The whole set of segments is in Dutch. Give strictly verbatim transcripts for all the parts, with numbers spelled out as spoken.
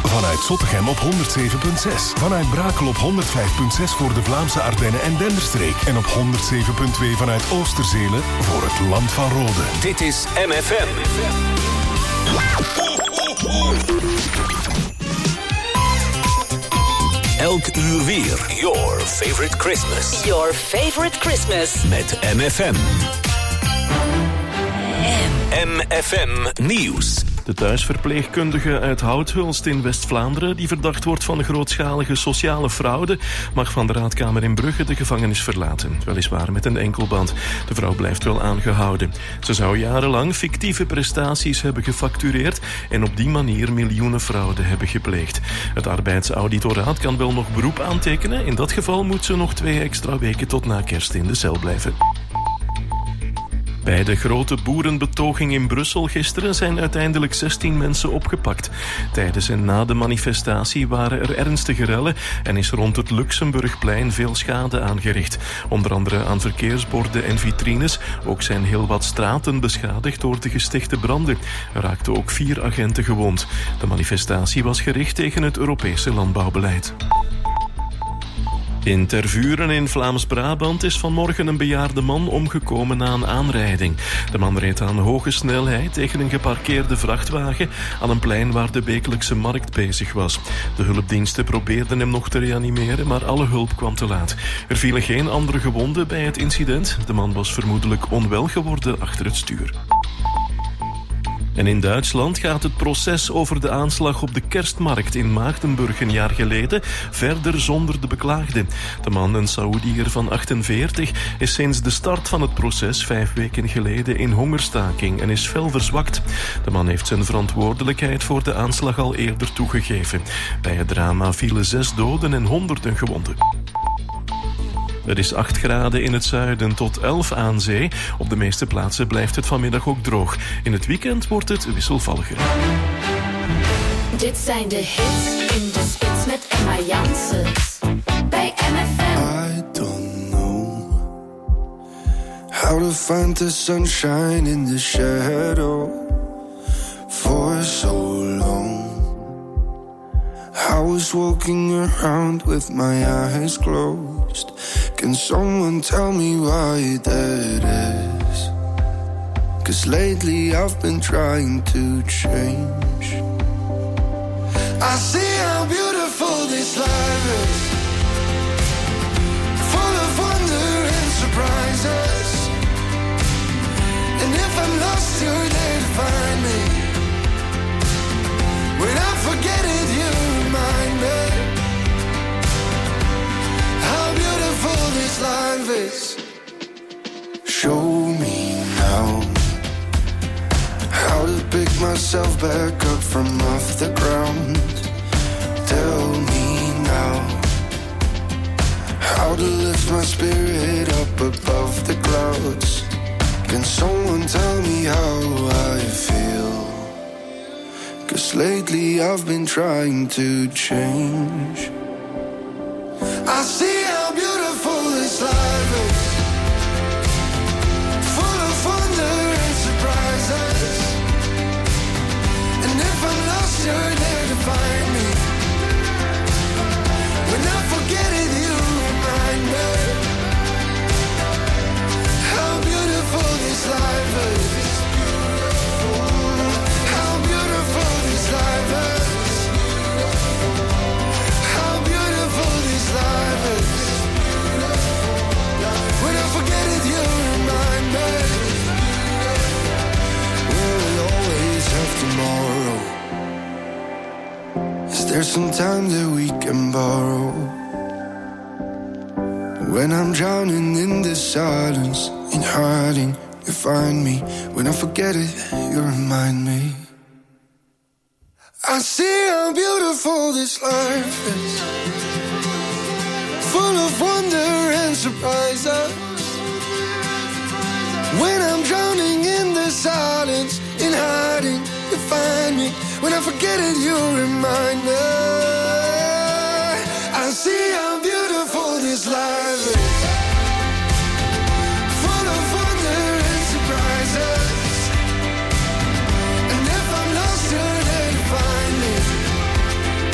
Vanuit Zottegem op honderd zeven komma zes. Vanuit Brakel op honderd vijf komma zes voor de Vlaamse Ardennen en Denderstreek. En op honderd zeven komma twee vanuit Oosterzelen voor het Land van Rode. Dit is M F M. Elk uur weer. Your favorite Christmas. Your favorite Christmas. Met M F M. M F M Nieuws. De thuisverpleegkundige uit Houthulst in West-Vlaanderen, die verdacht wordt van grootschalige sociale fraude, mag van de raadkamer in Brugge de gevangenis verlaten. Weliswaar met een enkelband. De vrouw blijft wel aangehouden. Ze zou jarenlang fictieve prestaties hebben gefactureerd en op die manier miljoenen fraude hebben gepleegd. Het arbeidsauditoraat kan wel nog beroep aantekenen. In dat geval moet ze nog twee extra weken tot na kerst in de cel blijven. Bij de grote boerenbetoging in Brussel gisteren zijn uiteindelijk zestien mensen opgepakt. Tijdens en na de manifestatie waren er ernstige rellen en is rond het Luxemburgplein veel schade aangericht. Onder andere aan verkeersborden en vitrines. Ook zijn heel wat straten beschadigd door de gestichte branden. Er raakten ook vier agenten gewond. De manifestatie was gericht tegen het Europese landbouwbeleid. In Tervuren in Vlaams-Brabant is vanmorgen een bejaarde man omgekomen na een aanrijding. De man reed aan hoge snelheid tegen een geparkeerde vrachtwagen aan een plein waar de wekelijkse markt bezig was. De hulpdiensten probeerden hem nog te reanimeren, maar alle hulp kwam te laat. Er vielen geen andere gewonden bij het incident. De man was vermoedelijk onwel geworden achter het stuur. En in Duitsland gaat het proces over de aanslag op de kerstmarkt in Maagdenburg een jaar geleden verder zonder de beklaagde. De man, een Saoediër van achtenveertig, is sinds de start van het proces vijf weken geleden in hongerstaking en is fel verzwakt. De man heeft zijn verantwoordelijkheid voor de aanslag al eerder toegegeven. Bij het drama vielen zes doden en honderden gewonden. Het is acht graden in het zuiden tot elf aan zee. Op de meeste plaatsen blijft het vanmiddag ook droog. In het weekend wordt het wisselvalliger. Dit zijn de hits in de spits met Emma Janssens. Bij M F M. I don't know how to find the sunshine in the shadow for so long. I was walking around with my eyes closed. Can someone tell me why that is? 'Cause lately I've been trying to change. I see how beautiful this life is, full of wonder and surprises. And if I'm lost, you're there to find me. When I forget it, you remind me how beautiful this life is. Show me now how to pick myself back up from off the ground. Tell me now how to lift my spirit up above the clouds. Can someone tell me how I feel? 'Cause lately I've been trying to change. I see how beautiful this life is, full of wonder and surprises. And if I'm lost, you're there to find me. When I forget it, you remind me how beautiful this life is. How beautiful this life is. How beautiful this life is. When I forget it, you remind me. Will we always have tomorrow? Is there some time that we can borrow? When I'm drowning in the silence, in hiding, you find me. When I forget it, you remind me. I see how beautiful this life is, full of wonder and surprises. When I'm drowning in the silence, in hiding, you find me. When I forget it, you remind me. I see how beautiful this life is, full of wonder and surprises. And if I'm lost, you're there to find me.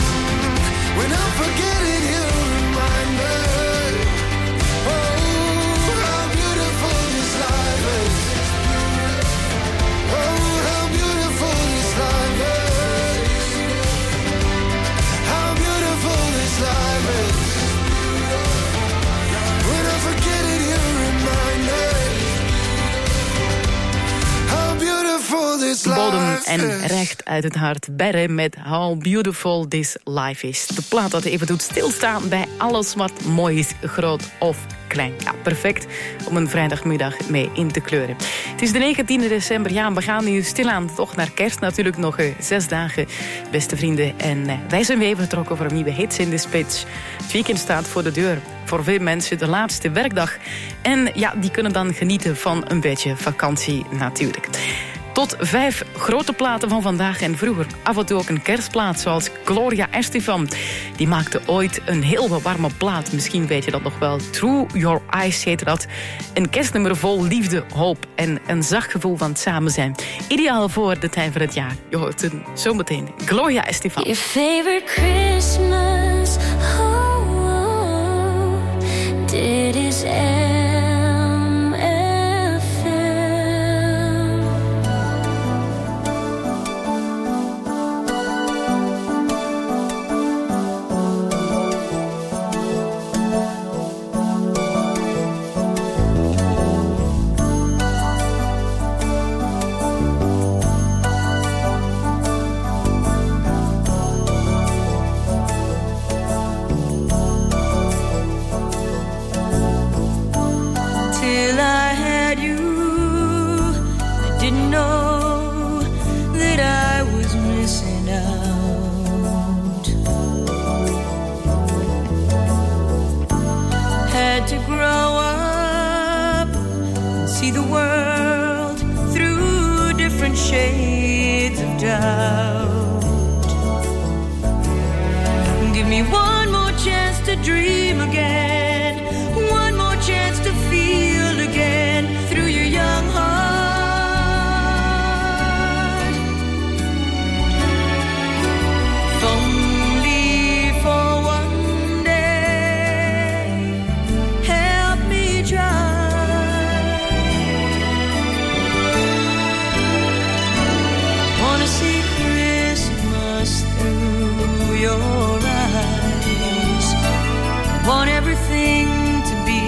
Recht uit het hart. Berre met How Beautiful This Life Is. De plaat dat even doet stilstaan bij alles wat mooi is, groot of klein. Ja, perfect om een vrijdagmiddag mee in te kleuren. Het is de negentiende december. Ja, we gaan nu stilaan toch naar kerst. Natuurlijk nog uh, zes dagen, beste vrienden. En uh, wij zijn weer vertrokken voor nieuwe hits in de spits. Het weekend staat voor de deur. Voor veel mensen de laatste werkdag. En ja, die kunnen dan genieten van een beetje vakantie natuurlijk. Tot vijf grote platen van vandaag en vroeger. Af en toe ook een kerstplaat, zoals Gloria Estefan. Die maakte ooit een heel warme plaat. Misschien weet je dat nog wel. Through Your Eyes heette dat. Een kerstnummer vol liefde, hoop en een zacht gevoel van het samen zijn. Ideaal voor de tijd van het jaar. Je hoort het zometeen. Gloria Estefan. Your favorite Christmas, oh, oh, dit is M F M. Till I had you, I didn't know that I was missing out. Had to grow up and see the world through different shades of doubt. Give me one more chance to dream again, one more chance to feel again through your young heart. If only for one day, help me try. Wanna see Christmas through your eyes. Want everything to be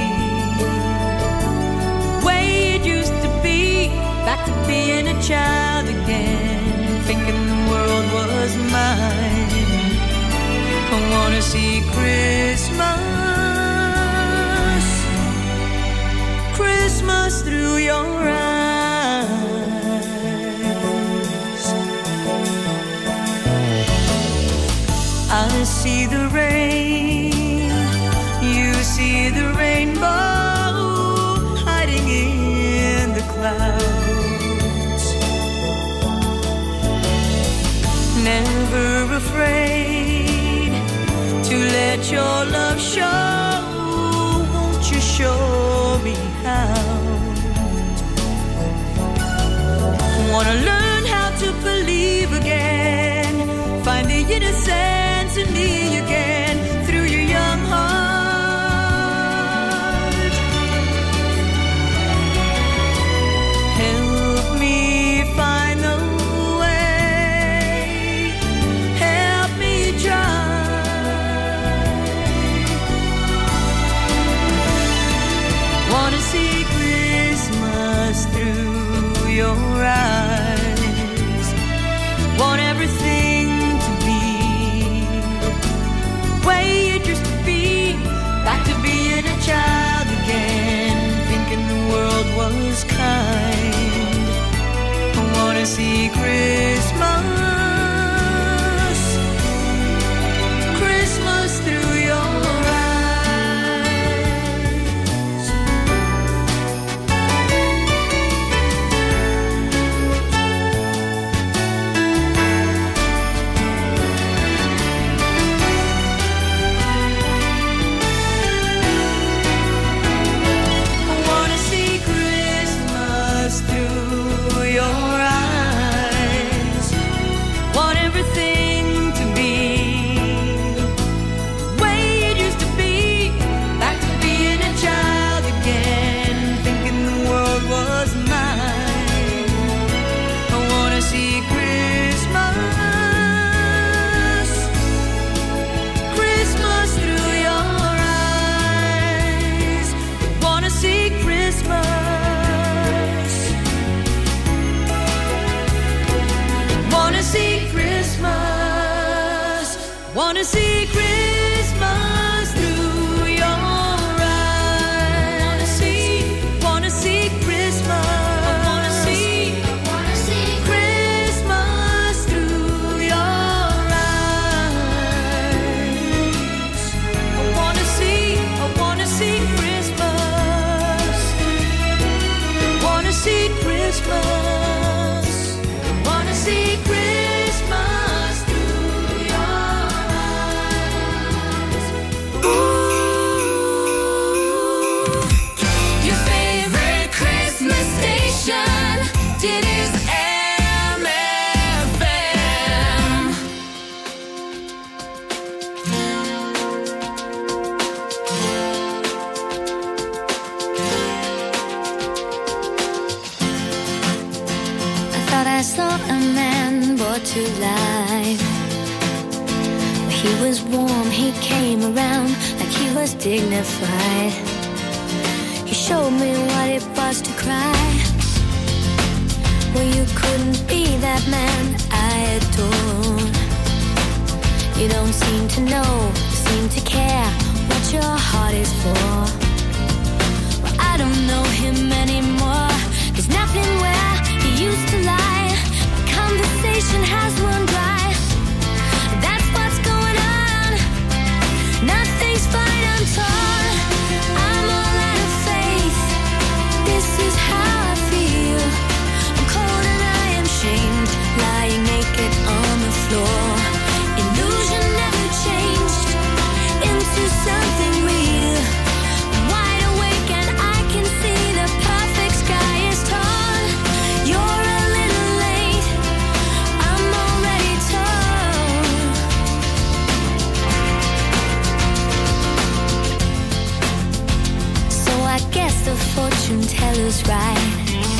the way it used to be. Back to being a child again, thinking the world was mine. I wanna see Christmas, Christmas through your eyes. I see the rain, you see the rainbow hiding in the clouds. Never afraid to let your love show. Won't you show me how? Wanna learn how to believe again, find the innocence in me again through your young heart. Help me find the way, help me try. Wanna see Christmas through your eyes. Want everything to be the way it used to be. Back to being a child again, thinking the world was kind. I wanna see Christmas, Christmas through your eyes. I wanna see Christmas through your eyes. wanna see Christmas through your eyes. Wanna see, wanna see Christmas. I wanna see, I wanna see Christmas through your eyes. I wanna see, I wanna see Christmas. Wanna see Christmas. Wanna see Christmas through your eyes. Ooh. Your favorite Christmas station, it is M F M. I thought I saw a man brought to life. He was warm, he came around like he was dignified. He showed me what it was to cry. Well, you couldn't be that man I adore. You don't seem to know, seem to care what your heart is for. Well, I don't know him anymore. There's nothing where he used to lie. My conversation has run dry. That's what's going on. Nothing's fine, I'm torn. I'm all out of faith. This is how I feel. I'm cold and I am shamed, lying naked on the floor. Illusion never changed into something real. I'm wide awake and I can see the perfect sky is torn. You're a little late, I'm already torn. So I guess the fortune teller's right.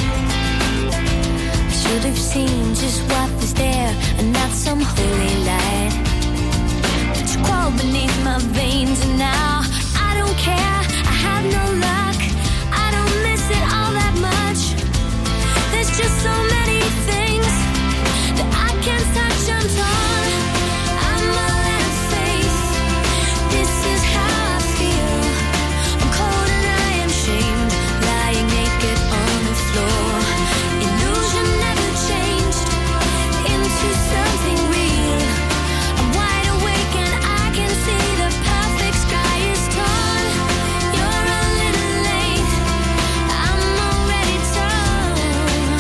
I should have seen just what was there and not some holy light. But you crawl beneath my veins and now I don't care, I have no luck. I don't miss it all that much. There's just so many things that I can't touch, I'm torn. I'm all out of faith. This is how I feel. I'm cold and I am shamed, lying naked on the floor. Illusion never changed into something real. I'm wide awake and I can see the perfect sky is torn. You're a little late, I'm already torn.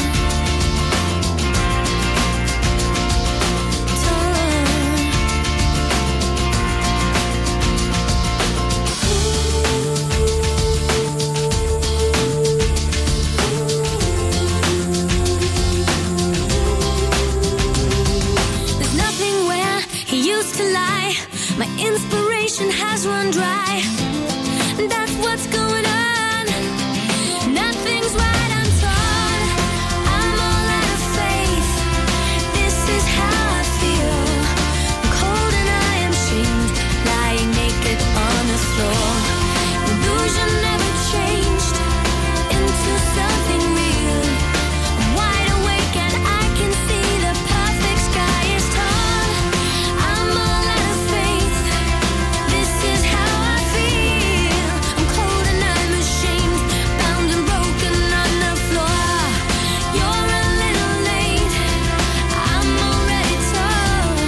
There's nothing where he used to lie. My inspiration has run dry. That's what's going on. Nothing's right, I'm torn. I'm all out of faith. This is how I feel. I'm cold and I am shamed, lying naked on the floor. Illusion never changed into something real. I'm wide awake and I can see the perfect sky is torn. I'm all out of faith. This is how I feel. I'm cold and I'm ashamed, bound and broken on the floor. You're a little late, I'm already torn.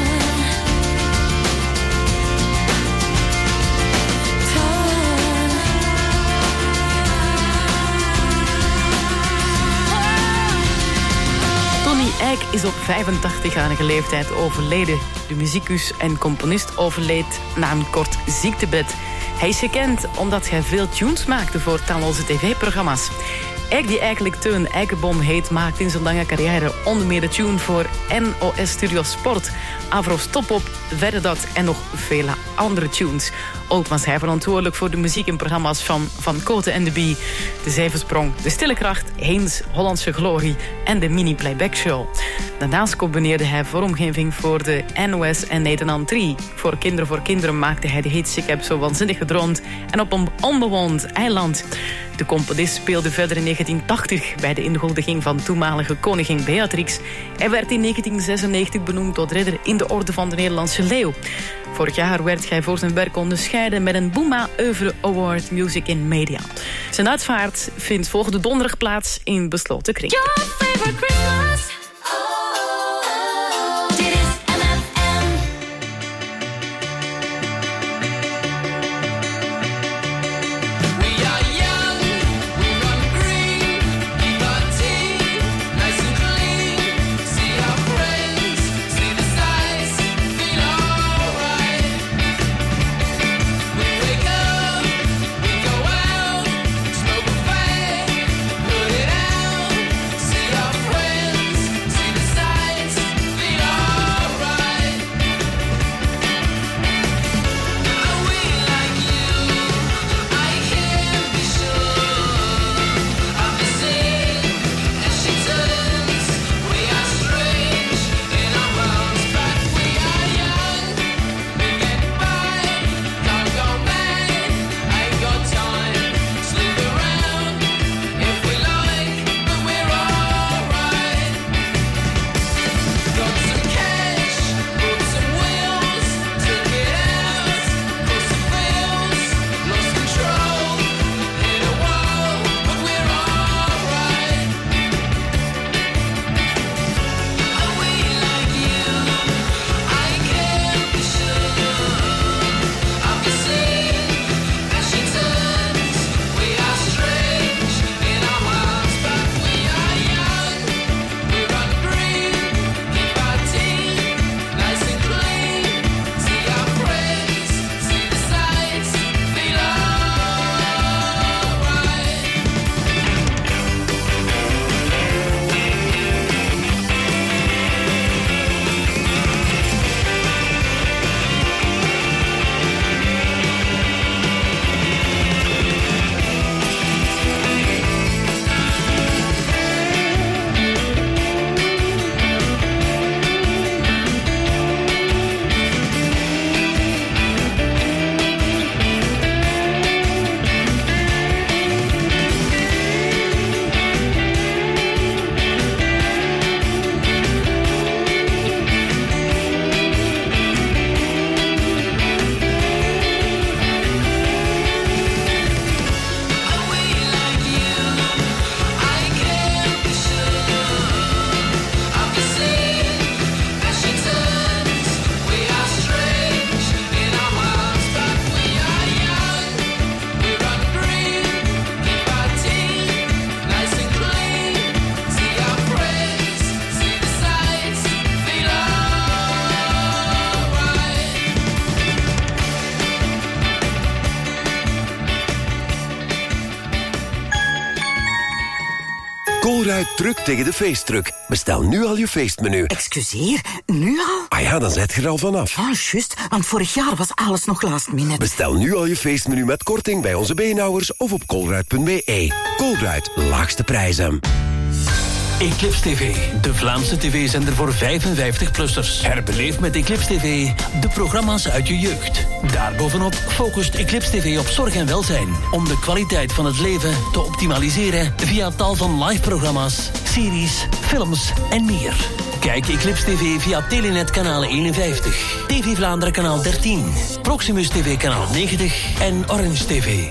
Tony Eijk is op vijfentachtigjarige leeftijd overleden. De muzikus en componist overleed na een kort ziektebed. Hij is gekend omdat hij veel tunes maakte voor talloze tv-programma's. Eijk, die eigenlijk Teun Eikenboom heet, maakt in zijn lange carrière onder meer de tune voor N O S Studio Sport, Avro's Top Op, Verder Dat en nog vele andere tunes. ook was hij verantwoordelijk voor de muziek in programma's van Van Cote en de Bie, De Zevensprong, De Stille Kracht, Heens, Hollandse Glorie en de Mini Playback Show. Daarnaast combineerde hij vormgeving voor de N O S en Nederland drie. Voor Kinderen voor Kinderen maakte hij de hits Ik heb zo waanzinnig gedroomd en Op een onbewoond eiland. De componist speelde verder in negentien tachtig bij de inhuldiging van toenmalige koningin Beatrix. Hij werd in negentien zesennegentig benoemd tot ridder in de Orde van de Nederlandse Leeuw. Vorig jaar werd hij voor zijn werk onderscheiden met een Boema Oeuvre Award Music in Media. Zijn uitvaart vindt volgende donderdag plaats in besloten kring. Your favorite Christmas. Colruyt drukt tegen de feestdruk. Bestel nu al je feestmenu. Excuseer, nu al? Ah ja, dan zet je er al vanaf. Ah, juist, want vorig jaar was alles nog last minute. Bestel nu al je feestmenu met korting bij onze beenhouwers of op colruyt punt b e. Colruyt, laagste prijzen. Eclipse T V, de Vlaamse tv-zender voor vijfenvijftig-plussers. Herbeleef met Eclipse T V de programma's uit je jeugd. Daarbovenop focust Eclipse T V op zorg en welzijn, om de kwaliteit van het leven te optimaliseren via tal van live-programma's, series, films en meer. Kijk Eclipse T V via Telenet kanaal eenenvijftig, T V Vlaanderen kanaal dertien, Proximus T V kanaal negentig en Orange T V.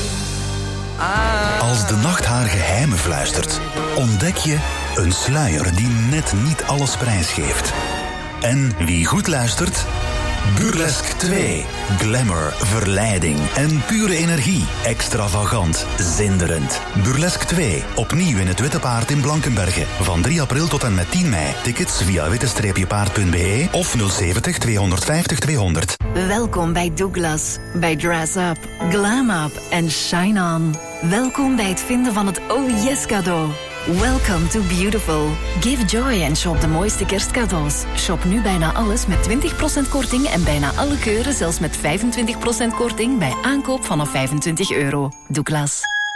Als de nacht haar geheimen fluistert, ontdek je een sluier die net niet alles prijsgeeft. En wie goed luistert? Burlesque twee. Glamour, verleiding en pure energie. Extravagant, zinderend. Burlesque twee. Opnieuw in het Witte Paard in Blankenberge. Van drie april tot en met tien mei. Tickets via witte paard punt b e of nul zeventig tweehonderdvijftig tweehonderd. Welkom bij Douglas, bij Dress Up, Glam Up en Shine On. Welkom bij het vinden van het Oh Yes cadeau. Welcome to Beautiful. Give joy en shop de mooiste kerstcadeaus. Shop nu bijna alles met twintig procent korting en bijna alle keuren zelfs met vijfentwintig procent korting bij aankoop vanaf vijfentwintig euro. Douglas.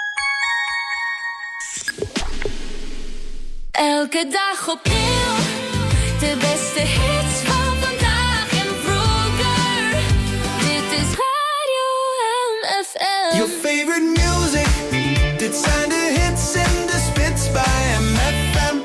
Elke dag opnieuw, de beste hits van vandaag en vroeger. Dit is Radio M F M. Your favorite music, dit zijn de hits en de spits bij M F M.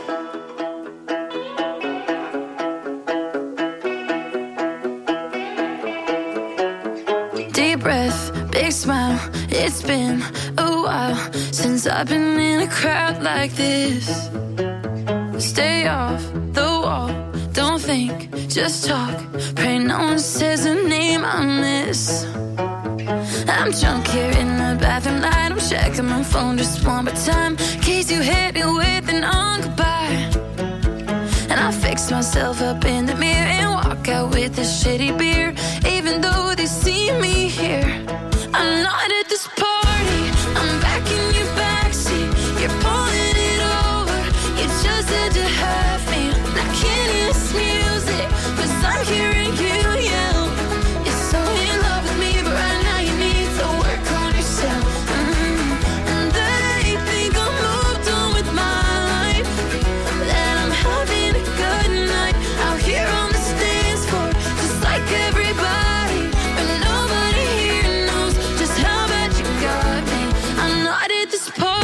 Deep breath, big smile, it's been a while since I've been in a crowd like this. Stay off the wall, don't think, just talk. Pray no one says a name I miss. I'm drunk here in the bathroom light, I'm checking my phone just one more time, in case you hit me with an on goodbye. And I fix myself up in the mirror and walk out with a shitty beer, even though they see me here. I'm not at this party, I'm back in your backseat, you're pulling it over, you just had to have me. I can't hear this music, cause I'm hearing you yell. You're so in love with me, but right now you need to work on yourself. Mm-hmm. And they think I'm moved on with my life, that I'm having a good night out here on the dance floor, just like everybody, but nobody here knows just how bad you got me. I'm not at this party.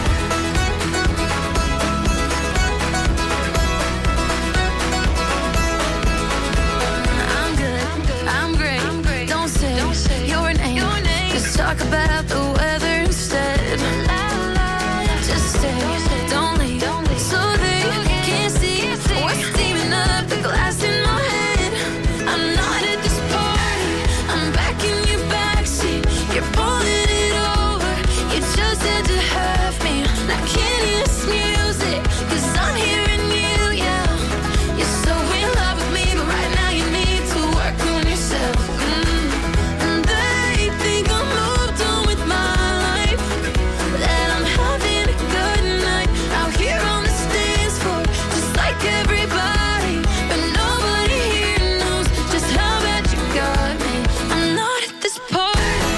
I'm good, I'm great. Don't say your name, just talk about the weather instead. Just stay, don't leave, so they can't see what's steaming up the glass in my head. I'm not at this party, I'm back in your backseat, you're pulling it over, you just had to have me. I can't hear this music, cause I'm hearing you yell. You're so in love with me, but right now you need to work on yourself. Mm. And they think I'm moved on with my life, that I'm having a good night out here on the dance floor, just like everybody, but nobody here knows just how bad you got me. I'm not at this party.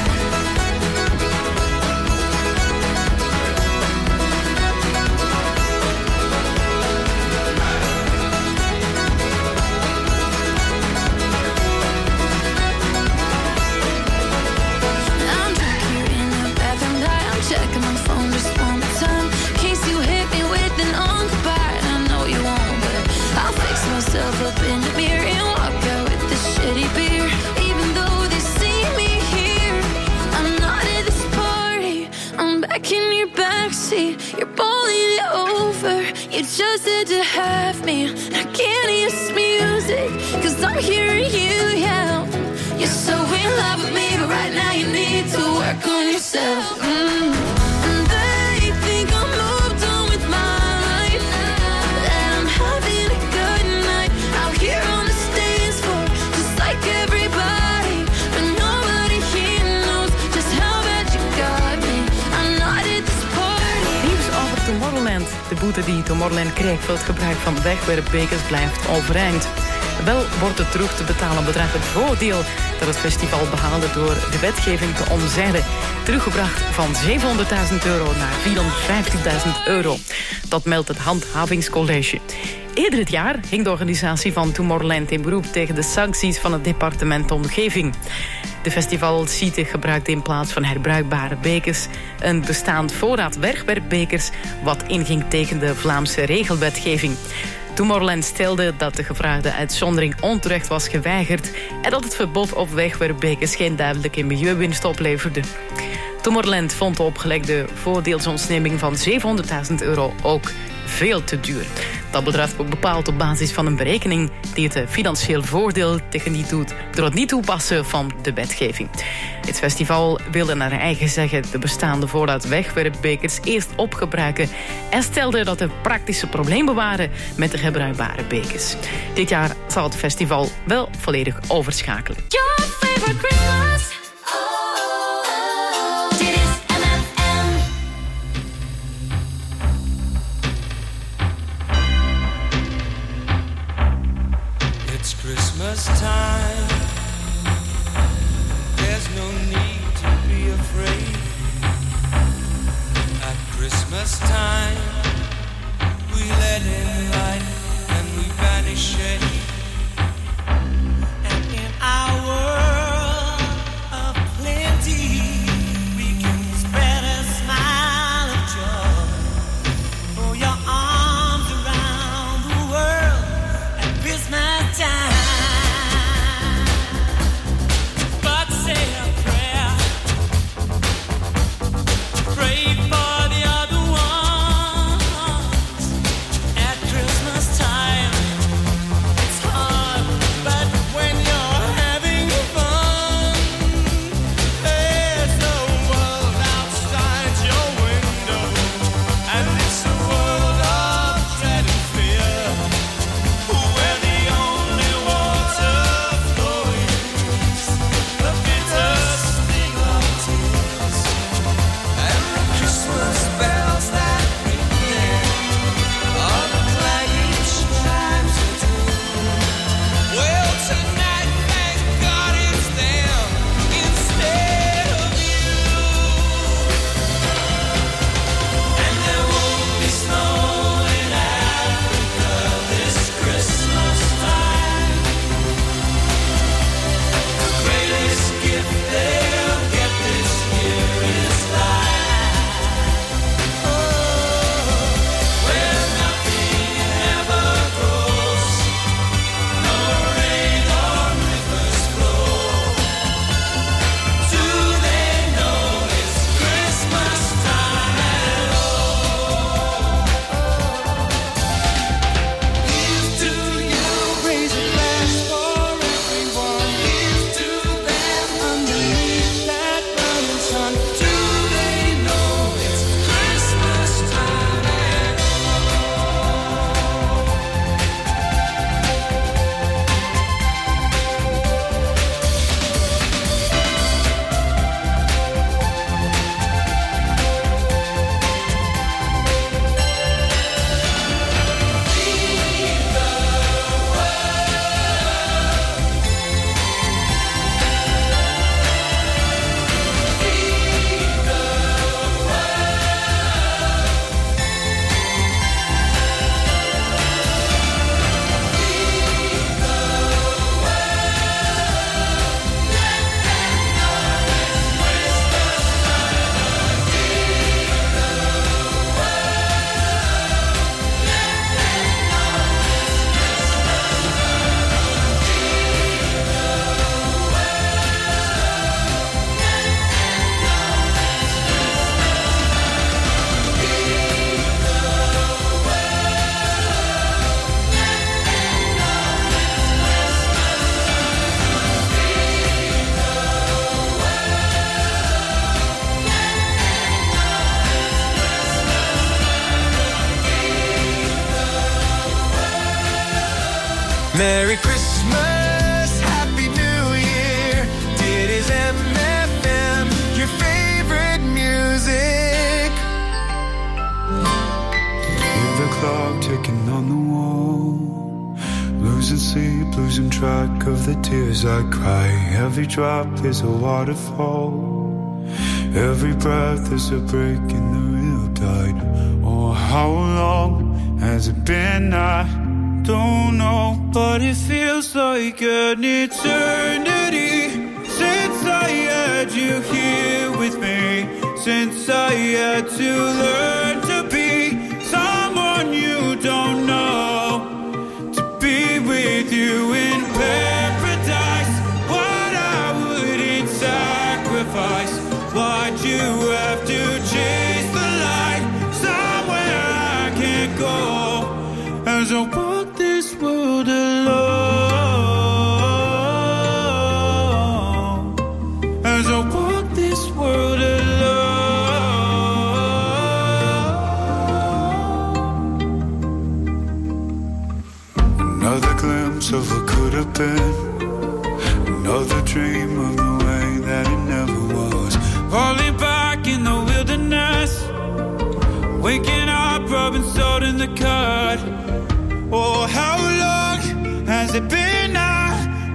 I'm drunk here in the bathroom light, I'm checking my phone just one more time, in case you hit me with an on goodbye. I know you won't, but I'll fix myself up in the mirror and walk out with this shitty beer, even though they see me here. I'm not at this party, I'm back in your backseat, you're pulling it over, you just had to have me. I can't hear this music, cause I'm hearing you yell. You're so in love with me, but right now you need to work on yourself. Mm. And they think I'm moved on with my life, that I'm having a good night out here on the dance floor, just like everybody, but nobody here knows just how bad you got me. I'm not at this party. Nieuws over Tomorrowland. De boete die Tomorrowland krijgt voor het gebruik van wegwerpbekers blijft overeind. Wel wordt het terug te betalen bedrag het voordeel dat het festival behaalde door de wetgeving te omzeilen teruggebracht van zevenhonderdduizend euro naar vierhonderdvijftigduizend euro. Dat meldt het Handhavingscollege. Eerder dit jaar ging de organisatie van Tomorrowland in beroep tegen de sancties van het departement Omgeving. De festivalsite gebruikte in plaats van herbruikbare bekers een bestaand voorraad wegwerpbekers wat inging tegen de Vlaamse regelwetgeving. Tomorrowland stelde dat de gevraagde uitzondering onterecht was geweigerd en dat het verbod op wegwerpbekers geen duidelijke milieuwinst opleverde. Tomorrowland vond de opgelegde voordeelsontneming van zevenhonderdduizend euro ook veel te duur. Dat bedrag wordt bepaald op basis van een berekening die het financieel voordeel tegeniet doet door het niet toepassen van de wetgeving. Het festival wilde naar eigen zeggen de bestaande voorraad wegwerpbekers eerst opgebruiken en stelde dat er praktische problemen waren met de gebruikbare bekers. Dit jaar zal het festival wel volledig overschakelen. Your favorite Christmas. Dit is M F M. Christmas time, there's no need to be afraid. At Christmas time, we let in light and we banish shade. And in our world of plenty, we can spread a smile of joy. Throw your arms around the world at Christmas time. But say a prayer, pray for the other ones. At Christmas time, it's hard, but when you're having fun, there's no world outside your window, and it's a world of dread and fear, where the only water flowing is the bitter sting of tears, and the Christmas bells that ring there are the clanging chimes of doom. Well, tonight, thank God it's them instead of you. And there won't be snow in Africa this Christmas time. The greatest gift they'll get this year is life. Oh, where nothing ever grows, no rain or rivers flow. Do they know it's Christmas time at all? Here's to you, raise a glass for everyone. Here's to them underneath that burning sun. Do they know it's Christmas time at Merry Christmas, Happy New Year. Dit is M F M, your favorite music. With the clock ticking on the wall, losing sleep, losing track of the tears I cry. Every drop is a waterfall, every breath is a break in the real tide. Oh, how long has it been? I don't know, but it feels like an eternity since I had you here with me, since I had to learn to be someone you don't know, to be with you in paradise. What I wouldn't sacrifice, why'd you have to chase the light somewhere I can't go, as I walk this world alone, as I walk this world alone. Another glimpse of what could have been, another dream of the way that it never was. Falling back in the wilderness, waking up, rubbing salt in the cut. Oh, how long has it been now?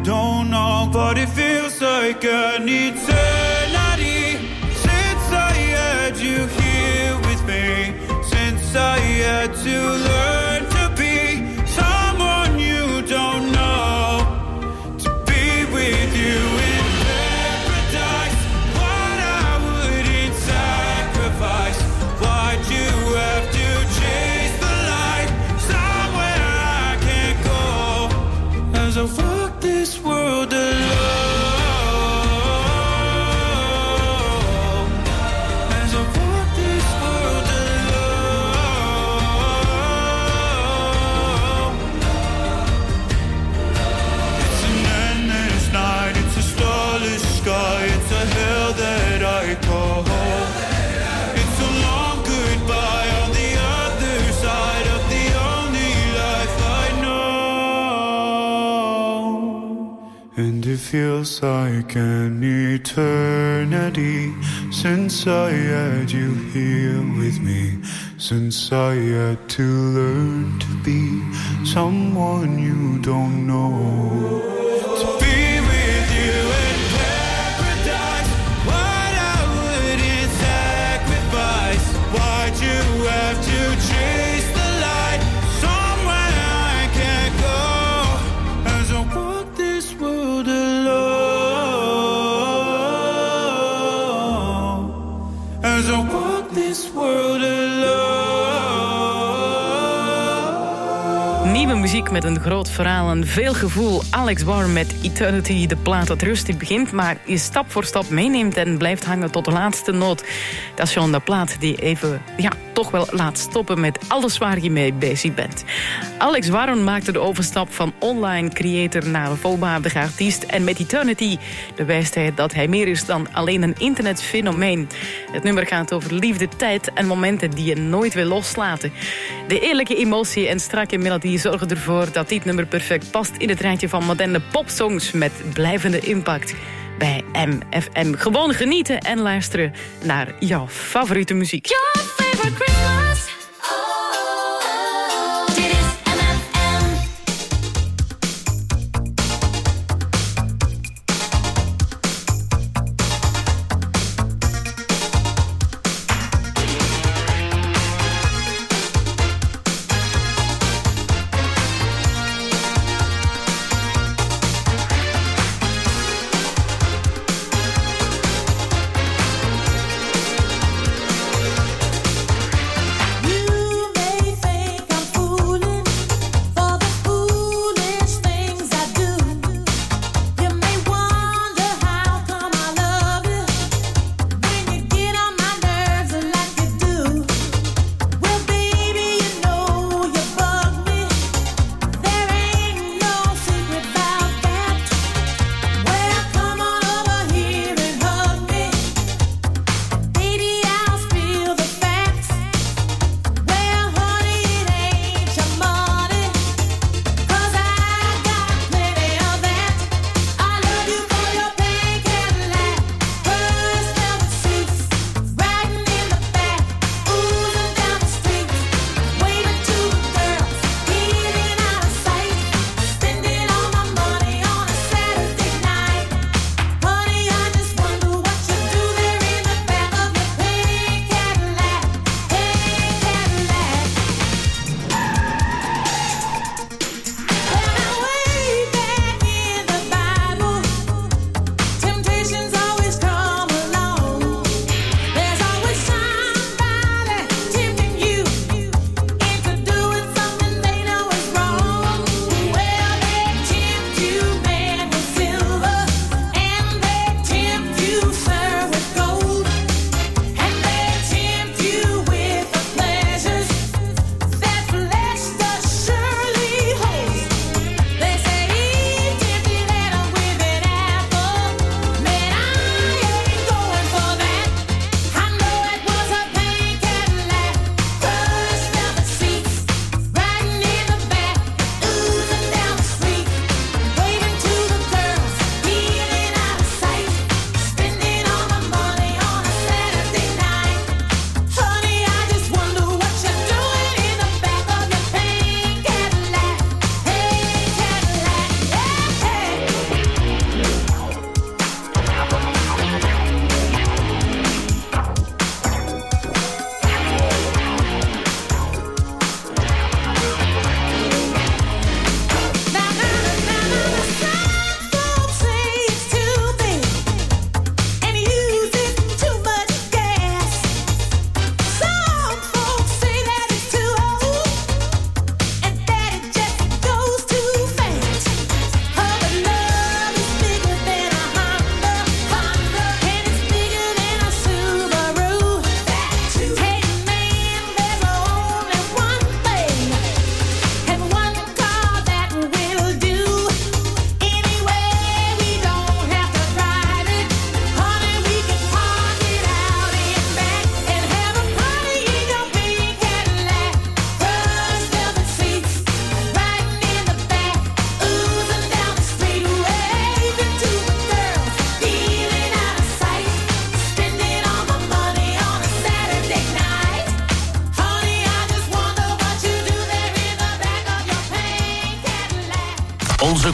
long, but it feels like an eternity since I had you here with me, since I had to learn to be someone you don't know, to be with you in paradise. What I wouldn't sacrifice, why'd you have to chase the light somewhere I can't go, as I walk this world alone. Sky, it's a hell that I call home. It's a long goodbye on the other side of the only life I know. And it feels like an eternity since I had you here with me, since I had to learn to be someone you don't know. You have to chase the light somewhere I can't go, as I walk this world alone, as I walk this world alone. Nieuwe muziek met een groot verhaal en veel gevoel. Alex Barr met Eternity, de plaat dat rustig begint, maar je stap voor stap meeneemt en blijft hangen tot de laatste noot. Dat is gewoon de plaat die even, ja, toch wel laat stoppen met alles waar je mee bezig bent. Alex Warren maakte de overstap van online creator naar een volwaardige artiest. En met Eternity bewijst hij dat hij meer is dan alleen een internetfenomeen. Het nummer gaat over liefde, tijd en momenten die je nooit wil loslaten. De eerlijke emotie en strakke melodie zorgen ervoor dat dit nummer perfect past in het rijtje van moderne popsongs met blijvende impact. Bij M F M. Gewoon genieten en luisteren naar jouw favoriete muziek. Your favorite Christmas. Dit is M F M.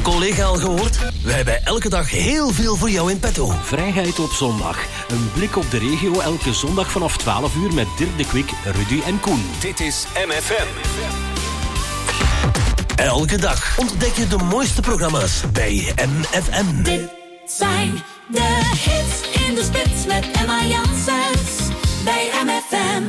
collega al gehoord? Wij hebben elke dag heel veel voor jou in petto. Vrijheid op zondag. Een blik op de regio elke zondag vanaf twaalf uur met Dirk de Kwik, Rudy en Koen. Dit is M F M. Elke dag ontdek je de mooiste programma's bij M F M. Dit zijn de hits in de spits met Emma Janssens bij M F M.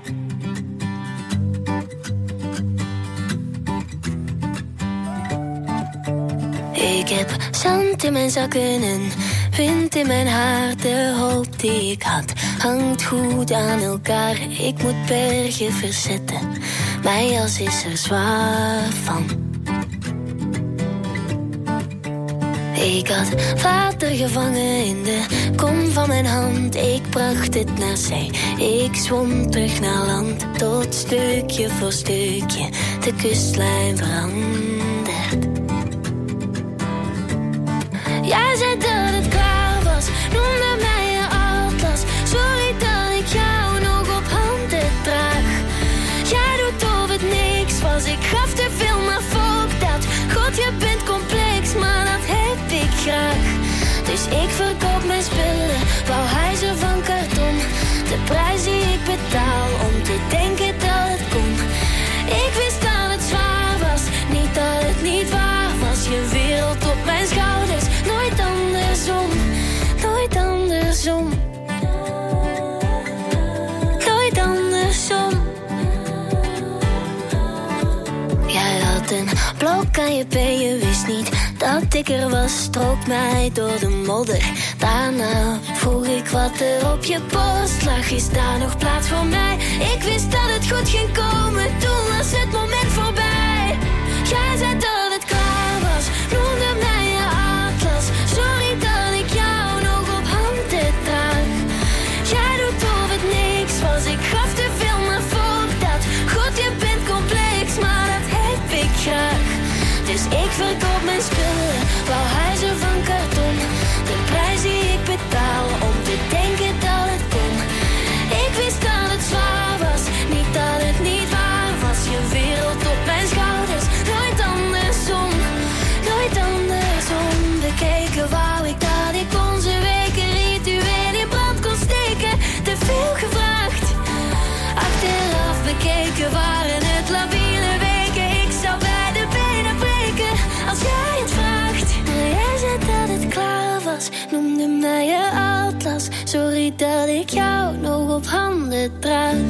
Ik heb zand in mijn zakken en wind in mijn haar. De hoop die ik had hangt goed aan elkaar. Ik moet bergen verzetten, mijn jas is er zwaar van. Ik had water gevangen in de kom van mijn hand. Ik bracht het naar zee, ik zwom terug naar land. Tot stukje voor stukje de kustlijn verandert. Jij zei dat het klaar was, noemde mij je atlas. Sorry dat ik jou nog op handen draag. Jij doet of het niks was, ik gaf te veel, maar fuck dat. God, je bent complex, maar dat heb ik graag. Dus ik verkoop mijn spullen, bouw huizen van karton. De prijs die ik betaal om te denken dat het kon. Ik wist dat het zwaar was, niet dat het niet waar was. Je wereld op mijn schouders, nooit andersom, nooit andersom. Nooit andersom. Jij had een blok aan je been, je wist niet dat ik er was. Strook mij door de modder, daarna vroeg ik wat er op je borst lag. Is daar nog plaats voor mij? Ik wist dat het goed ging komen, toen was het moment voorbij. Jij zei dat het klaar was, noemde mij je atlas. Sorry dat ik jou nog op handen draag. Jij doet of het niks was, ik gaf te veel, maar fuck dat. God, je bent complex, maar dat heb ik graag. Dus ik verkoop mijn spullen, bouw huizen van karton. De prijs die ik betaal om te denken dat het kon. Ik wist dat het zwaar was, niet dat het niet waar was. Je wereld op mijn schouders, nooit andersom, nooit andersom. Bekeken wou ik dat ik onze weken ritueel in brand kon steken. Te veel gevraagd, achteraf bekeken waren het labiele weken. Ik zou bij de benen breken als jij het vraagt. Maar jij zei dat het klaar was, noemde mij je atlas. Sorry dat ik jou nog op handen draag.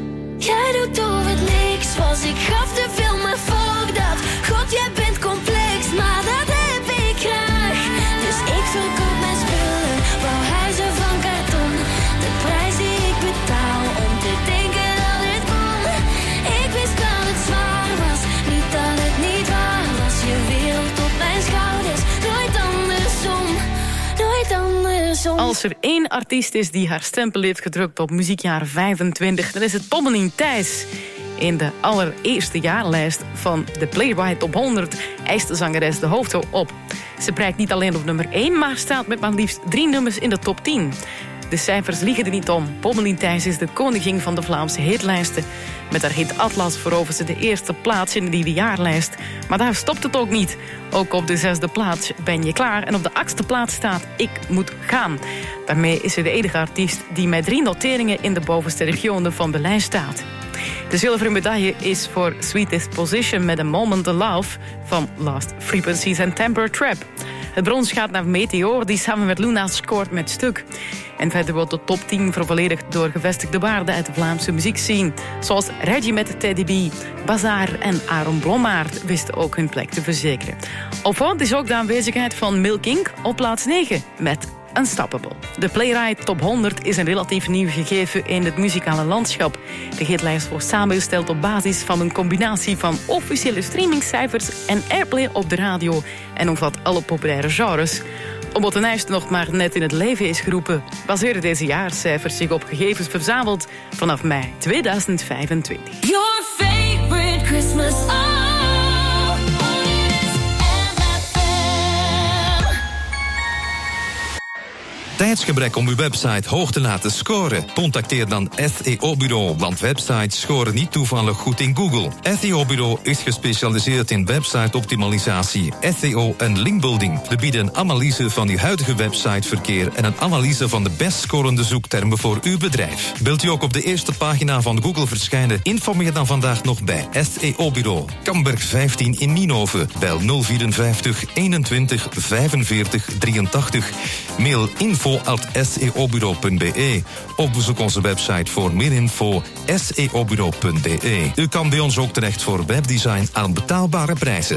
Jij doet of het niks was, ik gaf te veel, maar fuck dat. God, jij bent complex, maar dat heb ik graag. Dus ik verkoop mijn spullen, bouw huizen van karton. De prijs die ik betaal om te denken dat het kon. Ik wist dat het zwaar was, niet dat het niet waar was. Je wereld op mijn schouders, nooit andersom, nooit andersom. Als er één artiest is die haar stempel heeft gedrukt op muziekjaar vijfentwintig... dan is het Pommelien Thijs. In de allereerste jaarlijst van de Playwright Top honderd... eist de zangeres de hoofdrol op. Ze prijkt niet alleen op nummer één... maar staat met maar liefst drie nummers in de top tien. De cijfers liegen er niet om. Pommelien Thijs is de koningin van de Vlaamse hitlijsten. Met haar hit Atlas verovert ze de eerste plaats in de nieuwe jaarlijst. Maar daar stopt het ook niet. Ook op de zesde plaats Ben je klaar. En op de achtste plaats staat Ik moet gaan. Daarmee is ze de enige artiest die met drie noteringen in de bovenste regionen van de lijst staat. De zilveren medaille is voor Sweetest Position met A Moment of Love van Lost Frequencies en Temper Trap. Het brons gaat naar Meteor, die samen met Luna scoort met Stuk. En verder wordt de top tien vervolledigd door gevestigde waarden uit de Vlaamse muziekscene. Zoals Reggie met Teddy B, Bazaar en Aaron Blommaert wisten ook hun plek te verzekeren. Opvallend is ook de aanwezigheid van Milk Inc op plaats negen met Unstoppable. De Playwright Top honderd is een relatief nieuw gegeven in het muzikale landschap. De hitlijst wordt samengesteld op basis van een combinatie van officiële streamingcijfers en airplay op de radio en omvat alle populaire genres. Omdat de lijst nog maar net in het leven is geroepen, baseren deze jaarcijfers zich op gegevens verzameld vanaf mei tweeduizend vijfentwintig. Your favorite Christmas song. Tijdsgebrek om uw website hoog te laten scoren? Contacteer dan S E O-bureau, want websites scoren niet toevallig goed in Google. S E O-bureau is gespecialiseerd in website-optimalisatie, S E O en linkbuilding. We bieden een analyse van uw huidige websiteverkeer en een analyse van de best scorende zoektermen voor uw bedrijf. Wilt u ook op de eerste pagina van Google verschijnen? Informeer dan vandaag nog bij S E O-bureau. Kamberg vijftien in Nienhoven. Bel nul vierenvijftig eenentwintig vijfenveertig drieëntachtig. Mail info at s e o bureau punt b e of bezoek onze website voor meer info s e o bureau punt b e. U kan bij ons ook terecht voor webdesign aan betaalbare prijzen.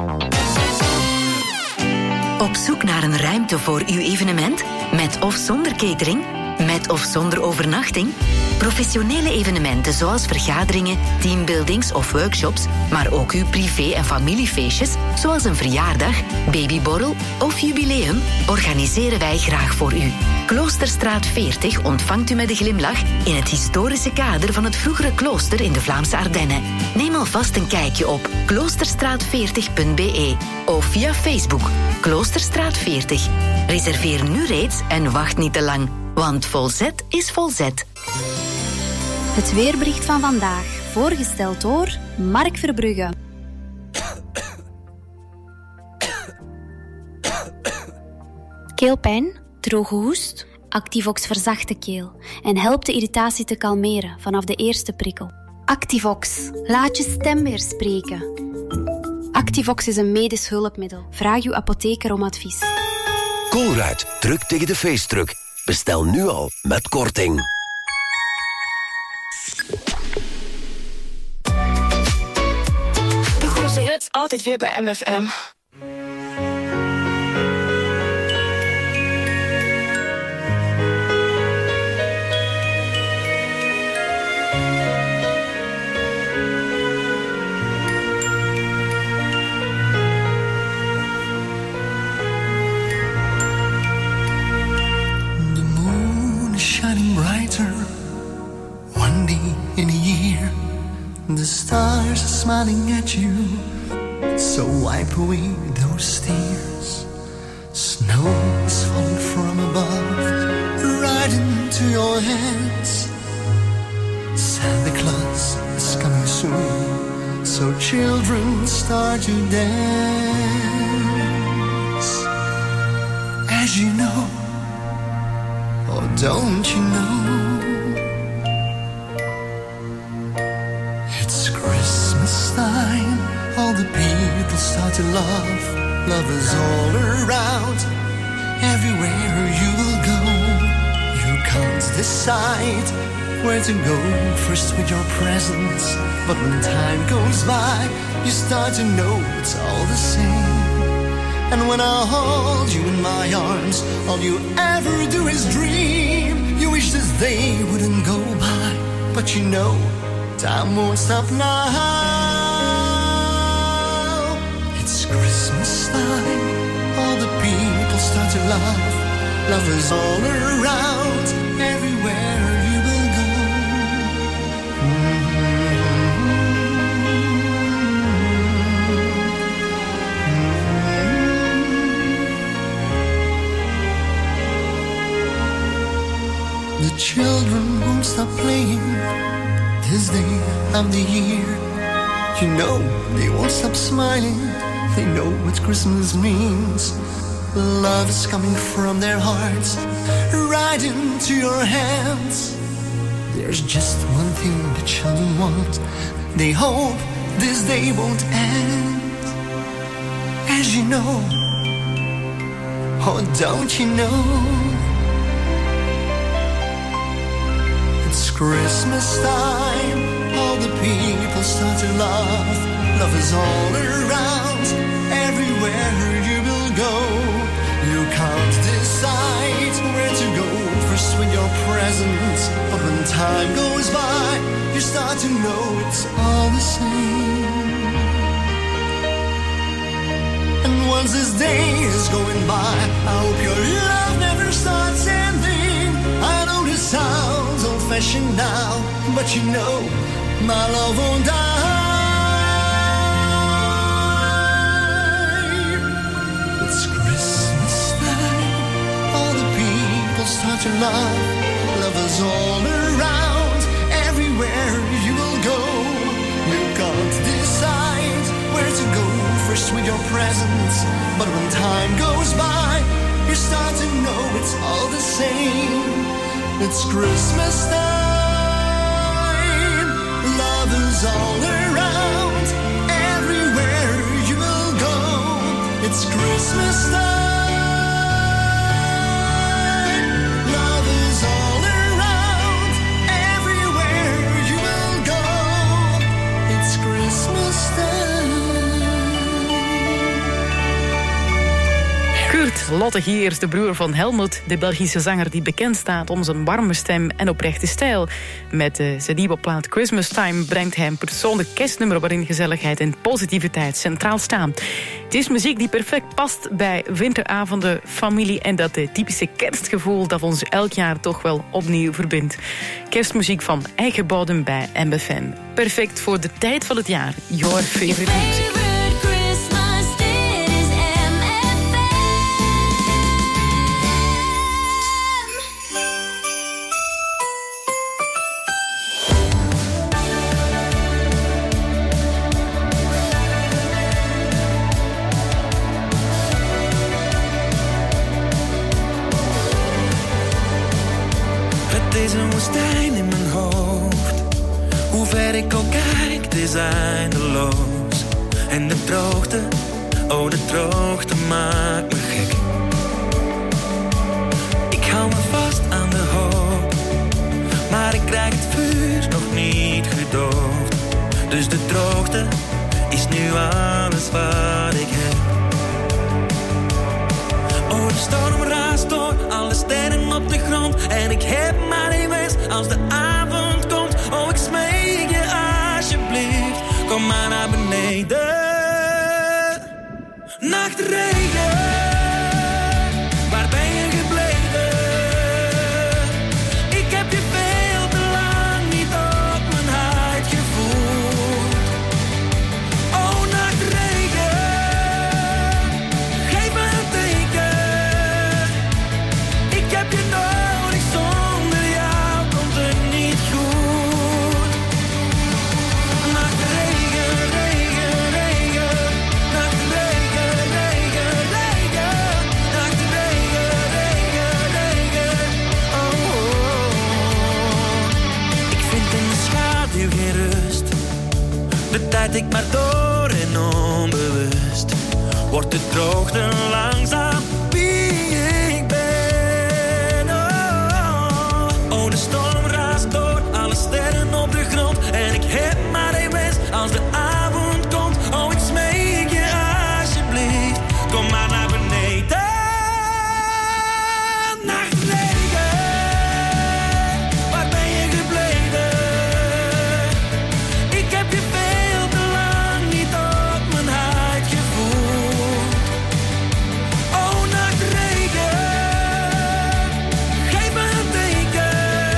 Op zoek naar een ruimte voor uw evenement? Met of zonder catering? Met of zonder overnachting? Professionele evenementen zoals vergaderingen, teambuildings of workshops, maar ook uw privé- en familiefeestjes, zoals een verjaardag, babyborrel of jubileum, organiseren wij graag voor u. Kloosterstraat veertig ontvangt u met een glimlach in het historische kader van het vroegere klooster in de Vlaamse Ardennen. Neem alvast een kijkje op kloosterstraat veertig punt b e of via Facebook Kloosterstraat veertig. Reserveer nu reeds en wacht niet te lang, want Volzet is Volzet. Het weerbericht van vandaag, voorgesteld door Mark Verbrugge. Keelpijn, droge hoest? Activox verzacht de keel en helpt de irritatie te kalmeren vanaf de eerste prikkel. Activox, laat je stem weer spreken. Activox is een medisch hulpmiddel. Vraag uw apotheker om advies. Colruyt, druk tegen de feestdruk. Bestel nu al met korting. De grootste hits altijd weer bij M F M. Shining brighter one day in a year. The stars are smiling at you, so wipe away those tears. Snow is falling from above, right into your hands. Santa Claus is coming soon, so children start to dance. As you know, oh, don't you know? It's Christmas time. All the people start to laugh. Love is all around. Everywhere you will go, you can't decide where to go first with your presents. But when time goes by, you start to know it's all the same. And when I hold you in my arms, all you ever do is dream. You wish this day wouldn't go by, but you know time won't stop now. It's Christmas time, all the people start to laugh. Love is all around, everywhere you will go. The children won't stop playing this day of the year. You know they won't stop smiling. They know what Christmas means. Love is coming from their hearts right into your hands. There's just one thing the children want. They hope this day won't end. As you know, oh, don't you know? It's Christmas time, all the people start to laugh. Love is all around, everywhere you will go. You can't decide where to go first with your presents. But when time goes by, you start to know it's all the same. And once this day is going by, I hope your love never starts ending. I know this sounds old-fashioned now, but you know my love won't die. It's Christmas time, all the people start to love. Love is all around, everywhere you will go. You can't decide where to go first with your presents, but when time goes by, you start to know it's all the same. It's Christmas time. Love is all around, everywhere you will go. It's Christmas time. Love is all around, everywhere you will go. It's Christmas time. Kurt Lottegiers, de broer van Helmut, de Belgische zanger die bekend staat om zijn warme stem en oprechte stijl. Met uh, zijn nieuwe plaat Christmas Time brengt hij een persoonlijk kerstnummer waarin gezelligheid en positiviteit centraal staan. Het is muziek die perfect past bij winteravonden, familie en dat uh, typische kerstgevoel dat ons elk jaar toch wel opnieuw verbindt. Kerstmuziek van eigen bodem bij M F M. Perfect voor de tijd van het jaar. Your favorite music. Deze woestijn in mijn hoofd, hoe ver ik ook kijk, het is eindeloos. En de droogte, oh de droogte maakt me gek. Ik hou me vast aan de hoop, maar ik krijg het vuur nog niet gedoofd. Dus de droogte is nu alles wat ik heb. Oh, de storm raast door alle sterren op de grond. En ik heb maar één wens als de avond komt. Oh, ik smeek je alsjeblieft, kom maar naar beneden. Nachtregen, waar ben je gebleven? Ik heb je veel te lang niet op mijn huid gevoeld. Oh, nachtregen, geef me een teken. Ik heb je nodig, zonder jou komt het niet goed. Nachtregen, regen, regen. Nachtregen, regen, regen. Nachtregen, regen, regen. Oh, oh, oh. Ik vind in de schaduw geen rust. De tijd ik maar door en onbewust. Wordt de droogte langzaam wie ik ben. Oh, oh, de storm raast door alle sterren op de grond. En ik heb maar één wens als de avond komt. Oh, ik smeek je alsjeblieft, kom maar naar beneden. Nachtregen, waar ben je gebleven? Ik heb je veel te lang niet op mijn huid gevoeld. Oh, nachtregen, geef me een teken.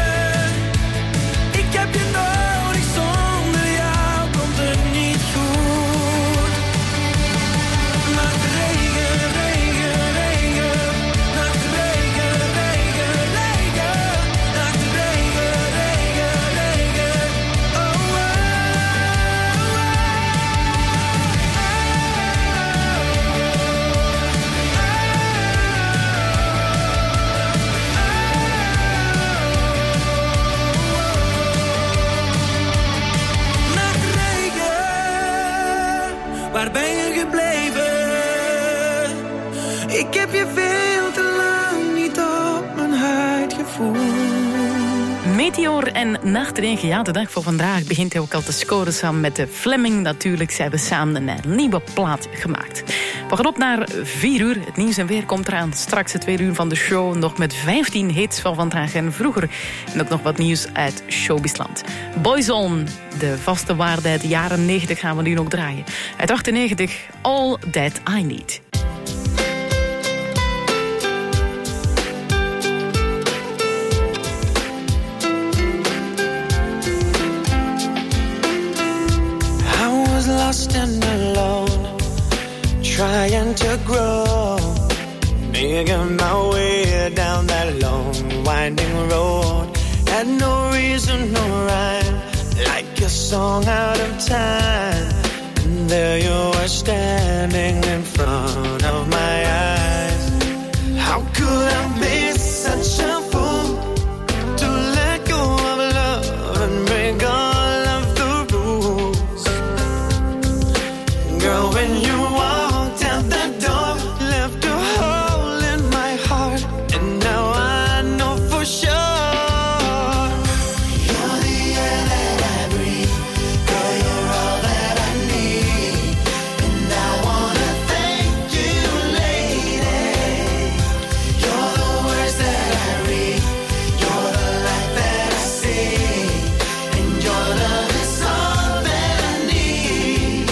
Ik heb je nodig, zonder jou komt het niet goed. Nachtregen, regen, regen. Nachtregen, regen, regen. Nachtregen, regen, regen. Oh, oh, oh. Nachtregen, waar ben je gebleven? Ik heb je veel te lang niet op mijn huid gevoeld. Meteor en Nachtregen, ja, de dag van vandaag begint hij ook al te scoren samen met de Fleming. Natuurlijk, ze hebben samen een nieuwe plaat gemaakt. We gaan op naar vier uur. Het nieuws en weer komt eraan. Straks het tweede uur van de show nog met vijftien hits van vandaag en vroeger. En ook nog wat nieuws uit Showbizland. Boyzone, de vaste waarde uit de jaren negentig gaan we nu nog draaien. Uit achtennegentig, All That I Need. Lost and alone, trying to grow, making my way here down that long winding road. Had no reason, no rhyme, like a song out of time. And there you were standing in front of my eyes. How could I be such a fool to let go of love and break all of the rules? Girl, when you walked out that door, left a hole in my heart, and now I know for sure you're the air that I breathe. Girl, you're all that I need, and I wanna thank you, lady. You're the words that I read, you're the light that I see, and your love is all that I need.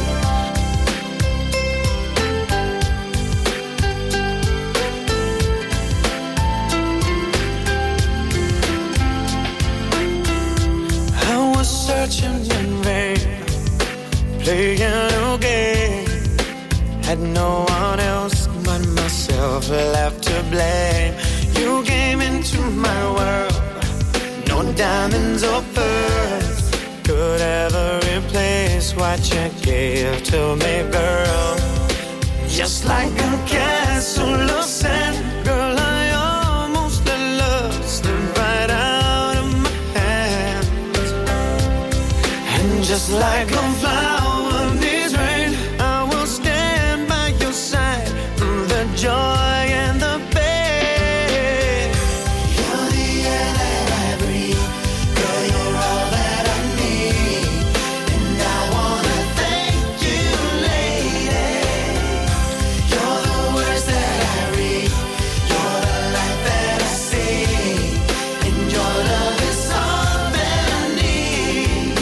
I was searching in vain, playing a game. Had no one else but myself left to blame. You came into my world, no diamonds or pearls could ever replace what you gave to me, girl. Just like a castle of sand, girl, I almost let love slip right out of my hands. And just like a flower needs rain, I will stand by your side through the joy and the pain. You're the air that I breathe, girl, you're all that I need, and I wanna thank you, lady. You're the words that I read, you're the light that I see, and your love is all that I need.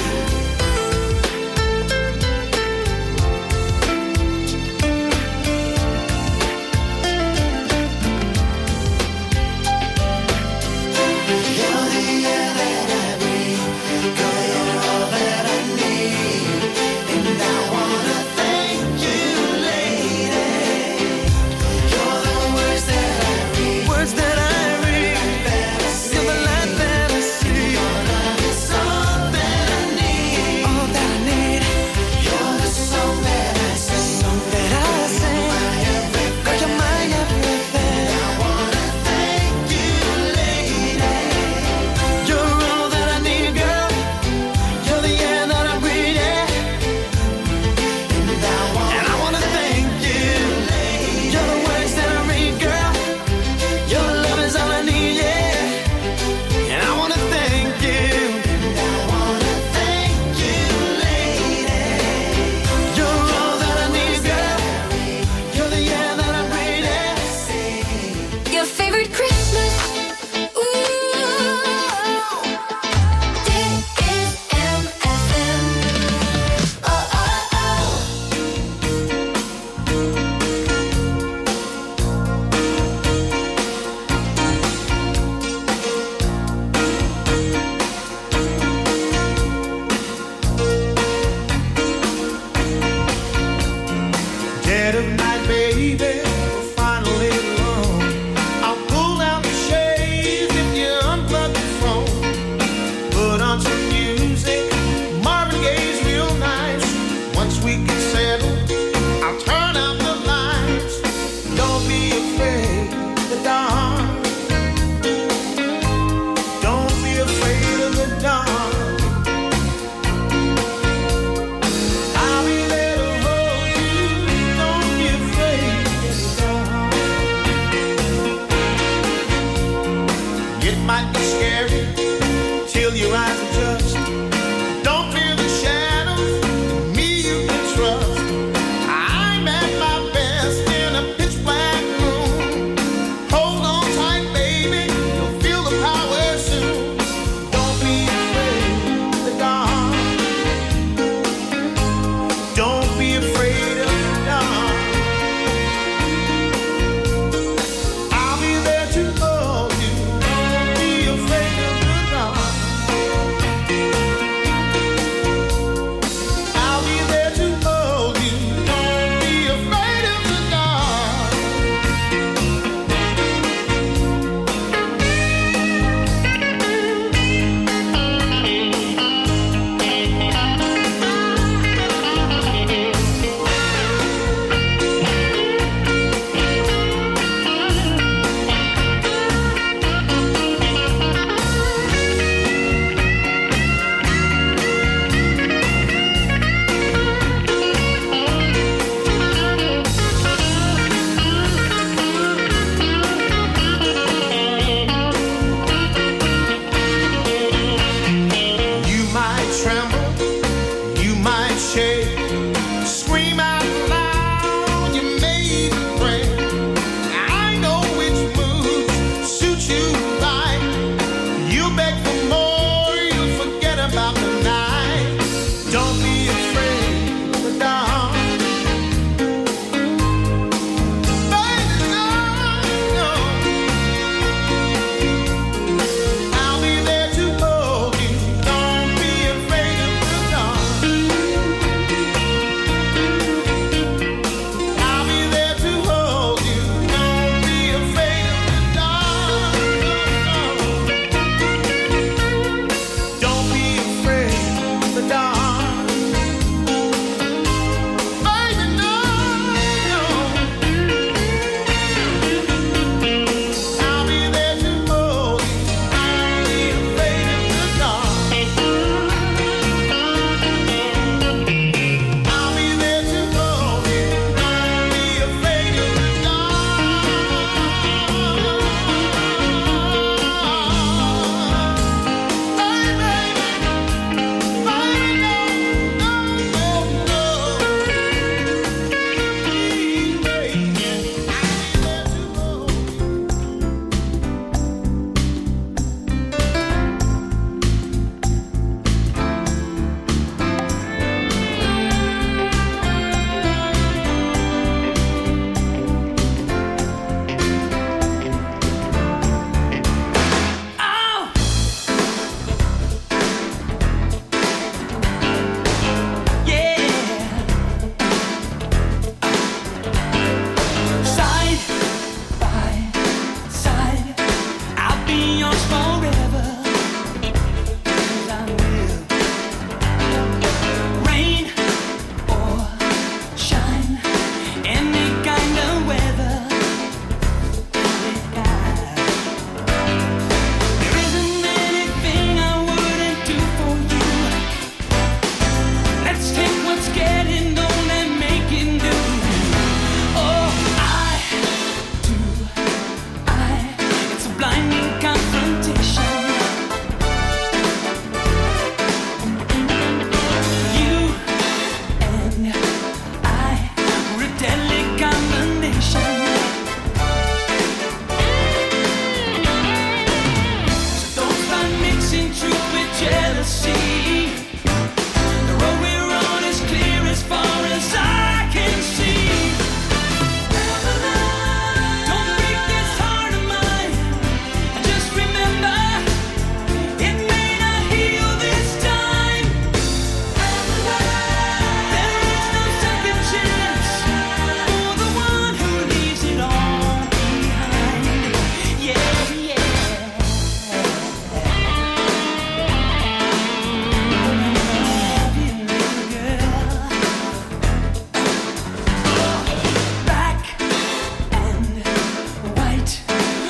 You're the air that I breathe, girl, you're all that I need, and I wanna thank you, lady. You're the words that I read, words that I read, you're the light that I see, your love is all that I need, all that I need. You're the song that I sing, song that I sing, my everything, girl, you're my everything. I wanna thank you, lady. You're all that I need, girl. You're the air that I breathe, yeah. And I wanna thank you. You're the words that I read, girl. Your love is all I need, yeah. And I wanna thank you. I wanna thank you, lady. You're all that I need, girl. You're the air that I breathe, yeah. Your favorite Christmas.